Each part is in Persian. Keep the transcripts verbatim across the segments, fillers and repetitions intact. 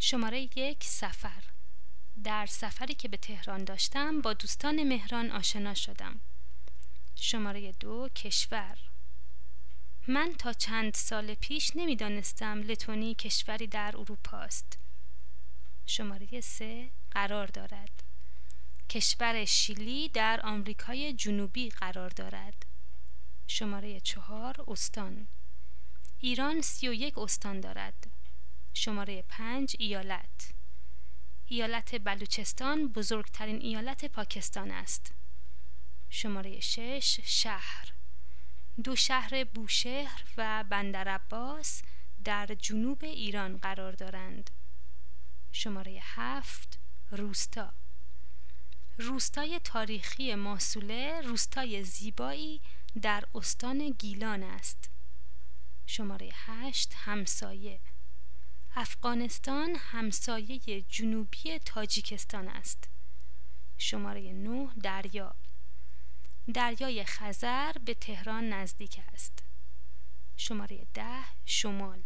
شماره یک، سفر. در سفری که به تهران داشتم با دوستان مهران آشنا شدم. شماره دو، کشور. من تا چند سال پیش نمیدانستم لتونی کشوری در اروپا است. شماره سه، قرار دارد. کشور شیلی در آمریکای جنوبی قرار دارد. شماره چهار، استان. ایران سی و یک استان دارد. شماره پنج، ایالت. ایالت بلوچستان بزرگترین ایالت پاکستان است. شماره شش، شهر. دو شهر بوشهر و بندرعباس در جنوب ایران قرار دارند. شماره هفت، روستا. روستای تاریخی ماسوله روستای زیبایی در استان گیلان است. شماره هشت، همسایه. افغانستان همسایه جنوبی تاجیکستان است. شماره نه، دریا. دریای خزر به تهران نزدیک است. شماره ده، شمال.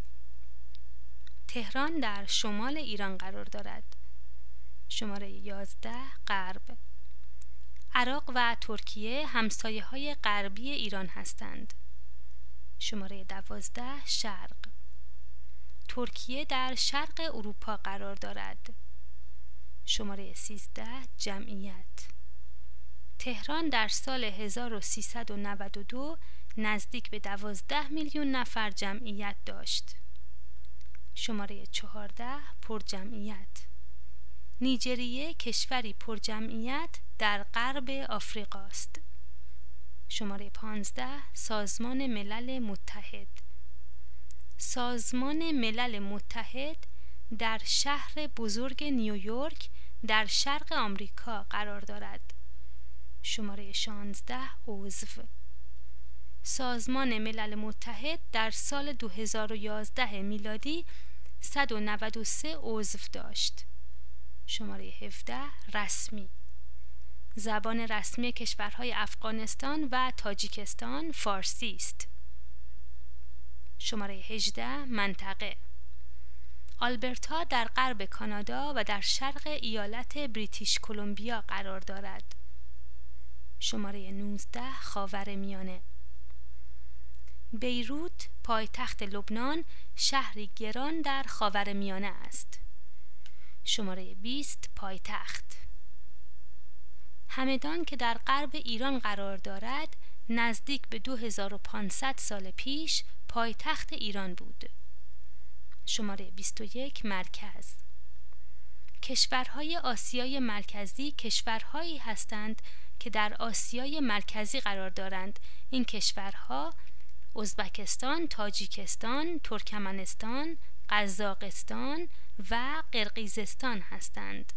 تهران در شمال ایران قرار دارد. شماره یازده، غرب. عراق و ترکیه همسایه های غربی ایران هستند. شماره دوازده، شرق. ترکیه در شرق اروپا قرار دارد. شماره سیزده، جمعیت. تهران در سال هزار و سیصد و نود و دو نزدیک به دوازده میلیون نفر جمعیت داشت. شماره چهارده، پرجمعیت. نیجریه کشوری پرجمعیت در غرب آفریقا است. شماره پانزده، سازمان ملل متحد. سازمان ملل متحد در شهر بزرگ نیویورک در شرق آمریکا قرار دارد. شماره شانزده، عضو. سازمان ملل متحد در سال دو هزار و یازده میلادی صد و نود و سه عضو داشت. شماره هفده، رسمی. زبان رسمی کشورهای افغانستان و تاجیکستان فارسی است. شماره هجده، منطقه. آلبرتا در غرب کانادا و در شرق ایالت بریتیش کلمبیا قرار دارد. شماره نوزده، خاورمیانه. بیروت پایتخت لبنان شهری گران در خاورمیانه است. شماره بیست، پایتخت. همدان که در غرب ایران قرار دارد نزدیک به دو هزار و پانصد سال پیش پایتخت ایران بود. شماره بیست و یک، مرکز. کشورهای آسیای مرکزی کشورهایی هستند که در آسیای مرکزی قرار دارند. این کشورها ازبکستان، تاجیکستان، ترکمنستان، قزاقستان و قرقیزستان هستند.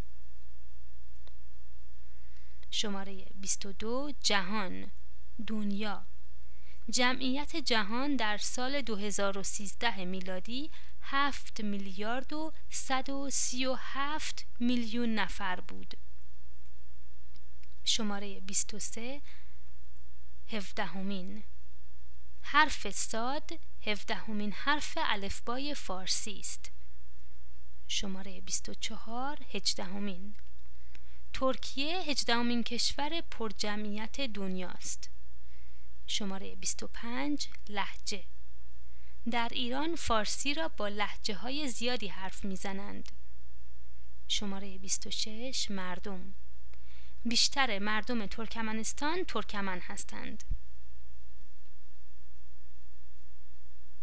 شماره بیست و دو، جهان، دنیا. جمعیت جهان در سال دو هزار و سیزده میلادی هفت میلیارد و صد و سی و هفت میلیون نفر بود. شماره بیست و سه، هفدهمین. حرف صاد هفدهمین حرف الفبای فارسی است. شماره بیست و چهار، هجدهمین. ترکیه هجدهمین کشور پرجمعیت دنیاست. شماره بیست و پنج، لهجه. در ایران فارسی را با لهجه های زیادی حرف میزنند. شماره بیست و شش، مردم. بیشتر مردم ترکمنستان ترکمن هستند.